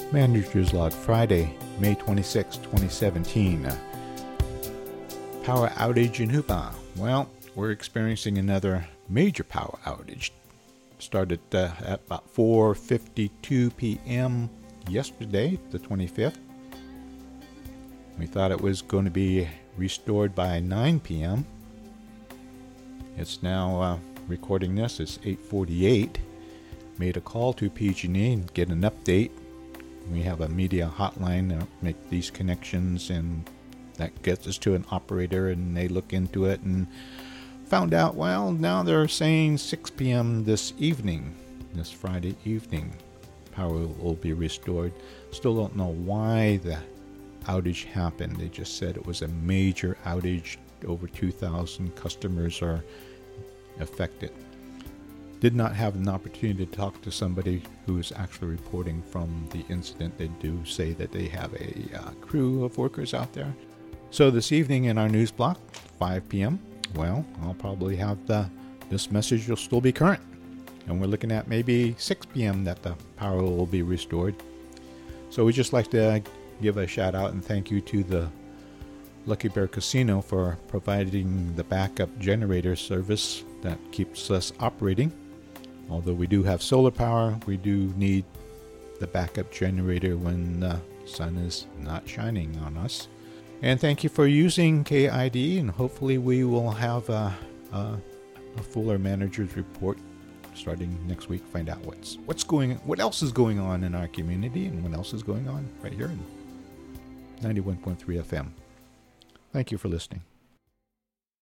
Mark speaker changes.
Speaker 1: Manager's Log, Friday, May 26, 2017. Power outage in Hubei. Well, we're experiencing another major power outage. Started at about 4:52 p.m. yesterday, the 25th. We thought it was going to be restored by 9 p.m. It's now recording this. It's 8:48. Made a call to PG&E and get an update. We have a media hotline to make these connections, and that gets us to an operator, and they look into it and found out, well, now they're saying 6 p.m. this evening, this Friday evening, power will be restored. Still don't know why the outage happened. They just said it was a major outage. Over 2,000 customers are affected. Did not have an opportunity to talk to somebody who is actually reporting from the incident. They do say that they have a crew of workers out there. So this evening in our news block, 5 p.m., well, I'll probably have this message will still be current. And we're looking at maybe 6 p.m. that the power will be restored. So we'd just like to give a shout out and thank you to the Lucky Bear Casino for providing the backup generator service that keeps us operating. Although we do have solar power, we do need the backup generator when the sun is not shining on us. And thank you for using KID, and hopefully we will have a fuller manager's report starting next week. Find out what else is going on in our community and what else is going on right here in 91.3 FM. Thank you for listening.